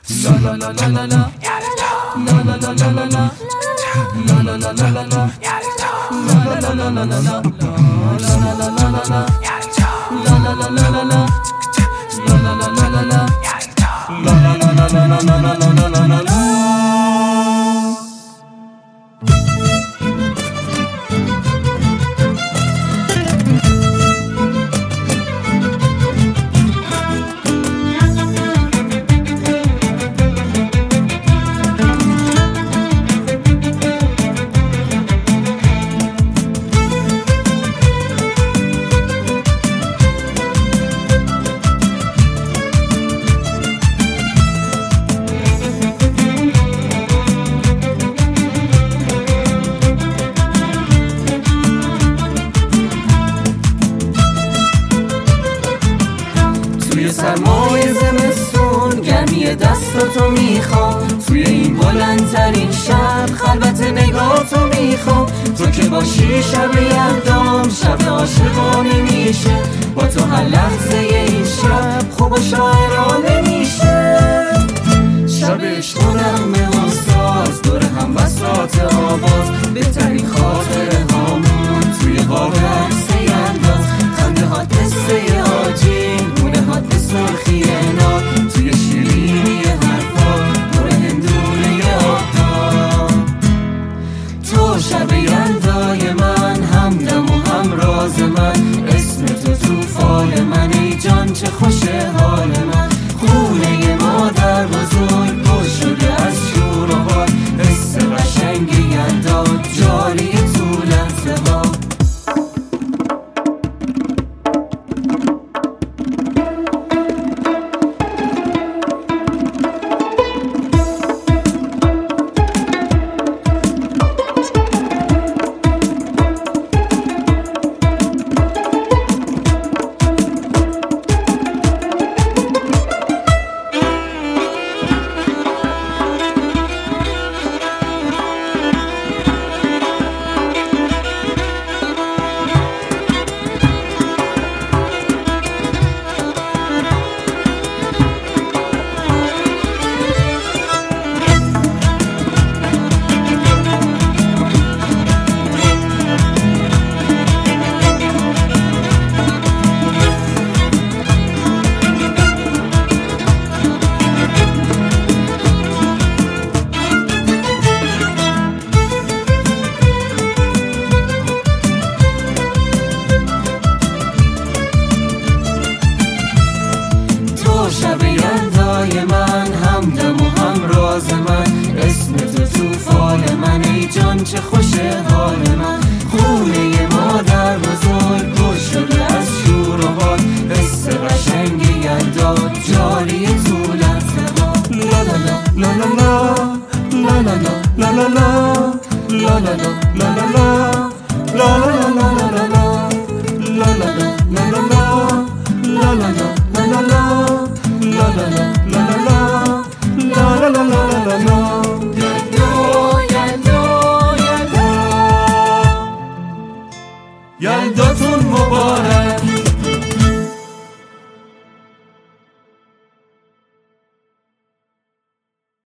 توی سرمای زمستون گرمی دستاتو میخوام، توی این بلندترین شب خلوت نگاهتو میخوام. تو که باشی شب یلدام شب عاشقانه میشه، با تو هر لحظه این شب خوب و شاعرانه میشه. شب عشق و نغمه و ساز دور هم بساط آواز، بهترین خاطره هامون توی قاب عکس انداز. خنده ها قصه آجین، گونه ها سرخی نار، توی شیرینی حرفا دور هندونه آبدار. تو شب یلدای من، همدم و همراز من، اسم تو تو فال من، ای جان چه خوش حال من. خونه مادر بزرگ